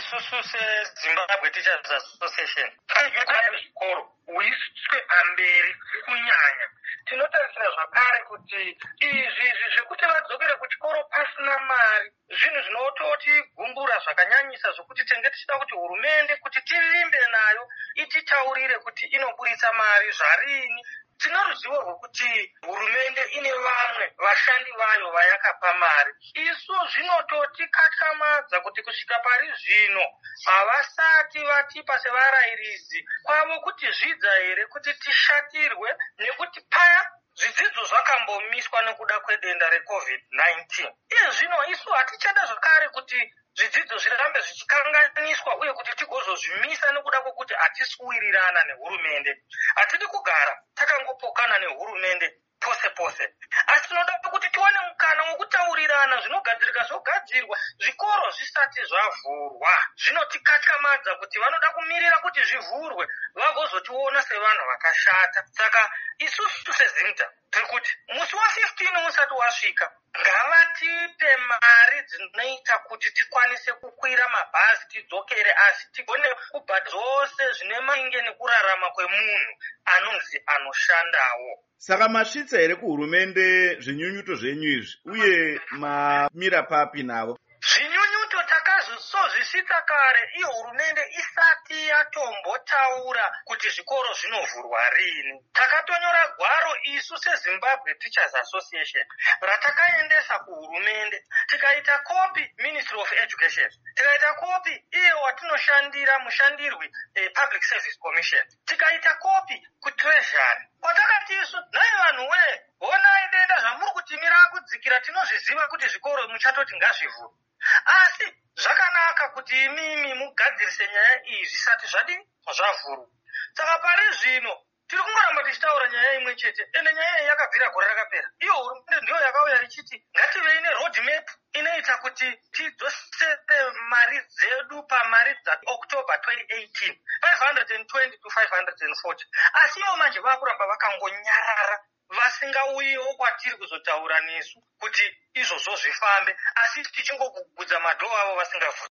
isusu seZimbabwe Teachers Association taigara zvikoro uiswe pamberi kunyanya. Tinotarisira zvakare kuti izvi zvekuti vadzokere kuchikoro pasina mari zvinhu zvinototi gumbura zvakanyanyisa zvokuti tenge tichida kuti hurumende kuti tivimbe nayo ititaurire kuti inoburitsa mari zvarini. Tino ruzivo rwokuti hurumende ine vamwe vashandi vayo vayakapa mari. Isu zvinototi katyamadza kuti kusvika pari zvino havasati vatipa sevarayirizi kwavo kuti zvidza here kuti tishatirwe nekuti paya zvidzidzo zvakambomiswa nekuda kwedenda reCovid-19. Iye zvino isu hatichada zvakare kuti zvidzidzo zvirambe zvichikanganiswa uye kuti tigozozvimisa nekuda kwokuti hatisuwirirana nehurumende. Hatidi kugara takangopokana nehurumende pose pose, asi tinoda kuti tiwane mukana wokutaurirana zvinogadzirika zvogadzirwa zvikoro zvisati zvavhurwa. Zvinotikatyamadza kuti vanoda kumirira kuti zvivhurwe vagozotiona sevanhu vakashata. Saka isusu seZimta tiri kuti musi wa15 usati wasvika ngavatipe mari dzinoita kuti tikwanise kukwira mabhazi tidzokere, asi tigone kubhadhara zvose zvine mainge nekurarama kwemunhu anonzi anoshandawo. Saka masvitsa here kuhurumende zvinyunyuto zvenyu izvi uye mamira papi navo? Zvinyunyuto takazozvisvitsa kare iyo hurumende isati yatombotaura kuti zvikoro zvinovhurwa rini. Takatonyora gwaro isu seZimbabwe Teachers Association ratakaendesa kuhurumende, tikaita kopi Ministry of Education, tikaita kopi iye watinoshandira mushandirwi Public Service Commission, tikaita kopi kuTreasury. Kwatakati isu nai vanhu we honai denda zvamuri kutimira kudzikira tinozviziva kuti zvikoro muchatoti ngazvivhurwe. Asi zvakanaka kuti imimi mugadzirise nyaya iyi zvisati zvavhurwa. Saka pari zvino tiri kungoramba tichitaura nyaya imwe chete, ende nyaya iyi yakabvira gore rakapera. Iyo hurumende ndiyo yakauya ichiti ngative ine road map inoita kuti tidzosere mari dzedu pamari dzaOctober 2018 520 to 540. Asi ivo manje vakuramba vakangonyarara vasingauyiwo kwatiri kuzotaura nesu kuti izvozvo zvifambe, asi tichingogugudza madhoo avo vasingavhuri.